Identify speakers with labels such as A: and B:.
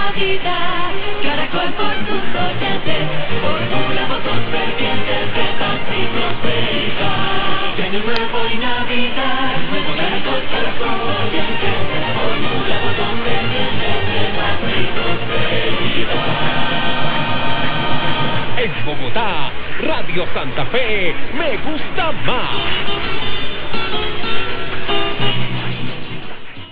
A: Navidad. Caracol por tus oyentes, formula votos fervientes de paz y prosperidad. De año nuevo y Navidad, nuevo Caracol para tus oyentes, formula votos fervientes de paz y prosperidad.
B: En Bogotá, Radio Santa Fe, me gusta más.